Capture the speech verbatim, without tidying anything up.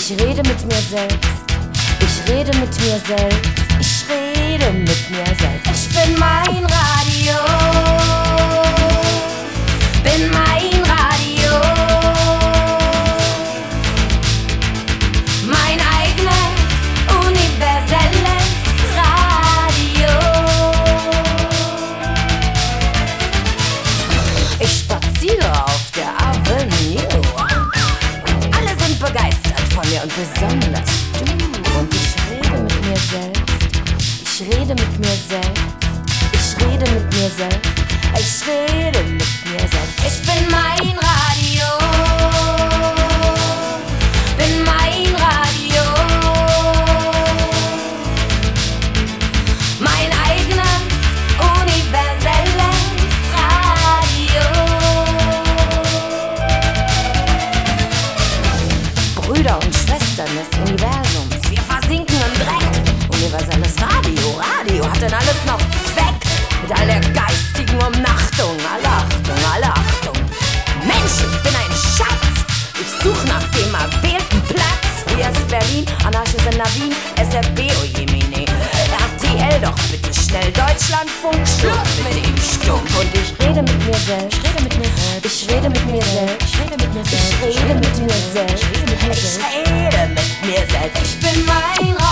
Ich rede mit mir selbst. Ich rede mit mir selbst. Ich rede mit mir selbst. Ich bin mein Radio. Bin mein Radio. Mein eigenes, universelles Radio. Ich spaziere auf der Avenue. Alle sind begeistert von mir und besonders du. Und ich rede mit mir selbst. Ich rede mit mir selbst. Ich rede mit mir selbst. Ich rede mit mir selbst. Ich bin mein Radio. Bin mein Radio. Mein eigenes, universelles Radio. Brüder und Schwestern des Universums, wir versinken im Dreck. Universelles Radio, Radio hat denn alles noch Zweck? Mit all der geistigen Umnachtung, alle Achtung, alle Achtung. Mensch, ich bin ein Schatz. Ich such nach dem erwählten Platz. Hier ist Berlin, Anarchis in Navin, S F B, oh Jemine. R T L doch bitte schnell, Deutschlandfunk, Schluss mit dem Stumpf. Und ich rede mit mir selbst. Ich rede mit mir selbst. Ich rede mit mir selbst. Ich rede mit mir selbst. Ich rede mit mir selbst. Ich rede mit mir selbst. Ich bin mein